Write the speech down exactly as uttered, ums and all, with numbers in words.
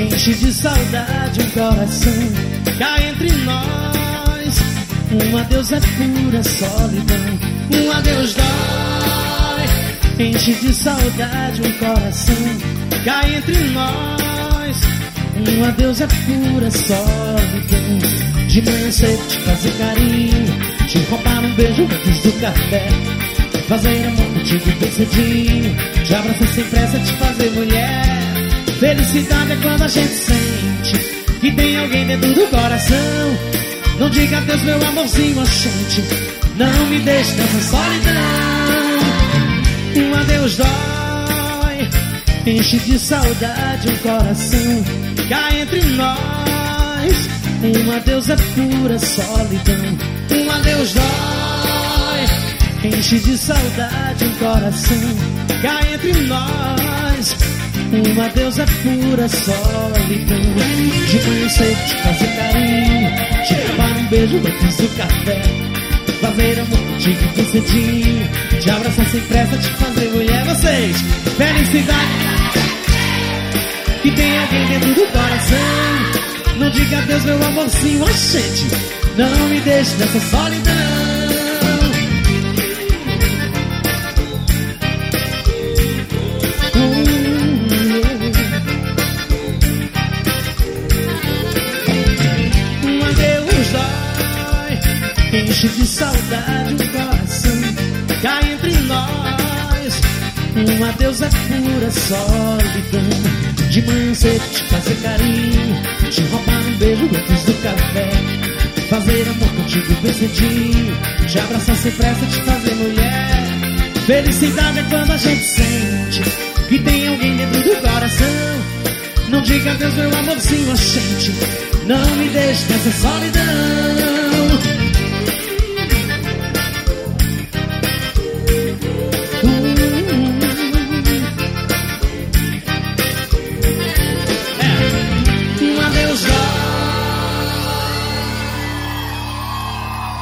enche de saudade um coração. Cá entre nós, um adeus é pura solidão. Um adeus dói, enche de saudade um coração. Cá entre nós, um adeus é pura solidão. De manhã cedo te fazer carinho, te roubar um beijo antes do café, fazer amor contigo bem cedinho, te abraçar sem pressa, te fazer mulher. Felicidade é quando a gente sente que tem alguém dentro do coração. Não diga adeus meu amorzinho, oxente, não me deixe nessa solidão. Um adeus dói, enche de saudade um coração. Cá entre nós, um adeus é pura solidão. Um adeus dói, enche de saudade um coração. Cá entre nós, um adeus é pura solidão. De manhã cedo te fazer carinho, te dar um beijo antes do café, fazer amor contigo bem cedinho, te abraçar sem pressa, te fazer mulher. Vocês, felicidade que tem alguém dentro do coração. Não diga adeus meu amorzinho, oxente, não me deixe nessa solidão. Enche de saudade um coração. Cá entre nós, um adeus é pura solidão. De manhã cedo te fazer carinho, te roubar um beijo antes do café, fazer amor contigo bem cedinho, te abraçar sem pressa, te fazer mulher. Felicidade é quando a gente sente que tem alguém dentro do coração. Não diga adeus meu amorzinho, oxente, não me deixe nessa solidão.